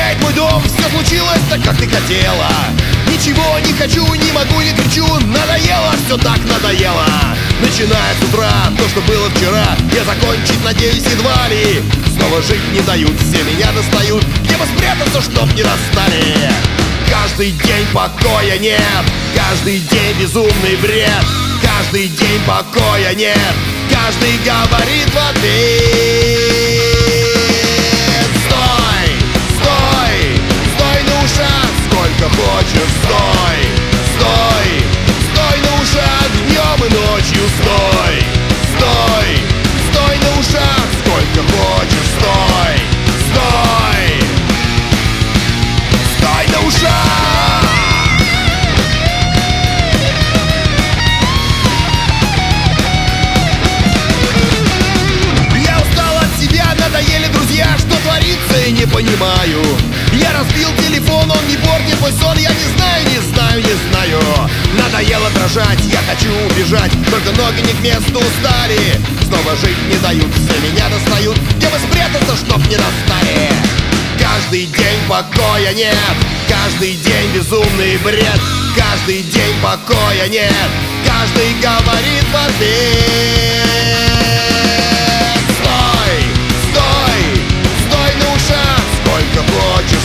опять мой дом, все случилось так, как ты хотела. Ничего не хочу, не могу, не кричу. Надоело, все так надоело. Начиная с утра, то, что было вчера, я закончить надеюсь едва ли. Снова жить не дают, все меня достают. Где бы спрятаться, чтоб не достали? Каждый день покоя нет, каждый день безумный бред. Каждый день покоя нет, каждый говорит в ответ. Стой, стой, стой на ушах, сколько хочешь, стой, стой, стой на ушах, днем и ночью, стой, стой, стой на ушах, сколько хочешь, стой, стой, стой на ушах. Надоели друзья, что творится, и не понимаю. Я разбил телефон, он не портит мой сон. Я не знаю, не знаю, не знаю. Надоело дрожать, я хочу убежать, только ноги не к месту устали. Снова жить не дают, все меня достают. Где бы спрятаться, чтоб не достали? Каждый день покоя нет, каждый день безумный бред. Каждый день покоя нет, каждый говорит в ответ. Сколько хочешь,